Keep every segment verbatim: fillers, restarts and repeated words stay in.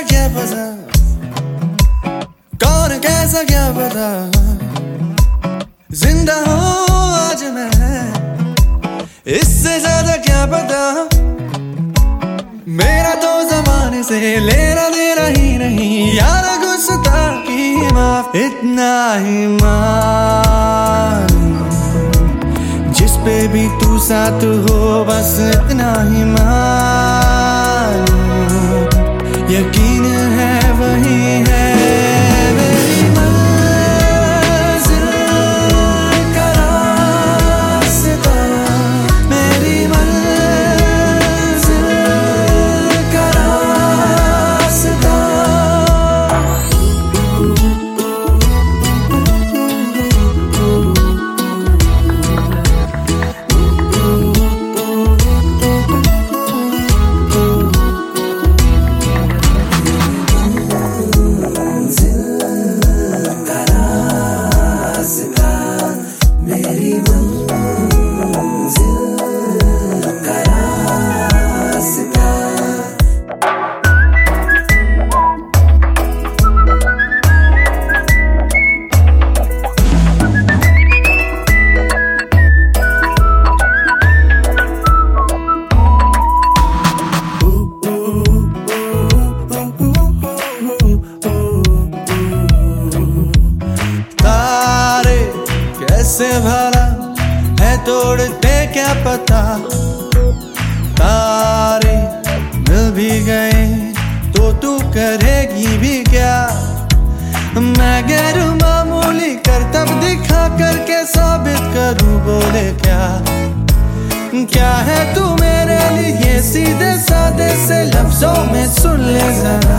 क्या पता, कौन कैसा क्या पता, जिंदा हूँ आज मैं, इससे ज्यादा क्या पता। मेरा तो जमाने से लेना देना ही नहीं, यार गुस्ताखी माफ, इतना ही मान, जिस पे भी तू साथ हो बस इतना ही मान, यकीन है वही है मेरी मंजिल का रास्ता, मेरी मंजिल का रास्ता। कैसे भला है तोड़ते क्या पता, तारे मिल भी गए तो तू करेगी भी क्या। मैं गैर मामूली करतब दिखा करके साबित करूं, बोले क्या क्या है तू मेरे लिए, सीधे सादे से लफ्जों में सुन ले जरा।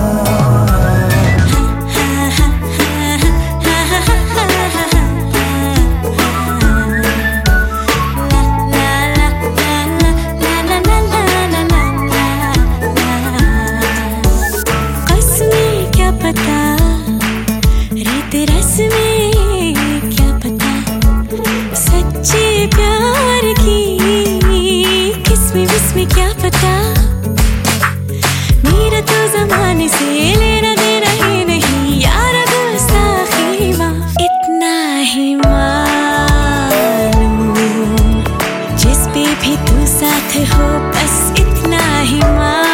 इसमें क्या पता, मेरा तो जमाने से लेना देना ही नहीं, यार गुस्ताखी माफ, इतना ही मालूम, जिस पे भी तू साथ हो बस इतना ही मालूम।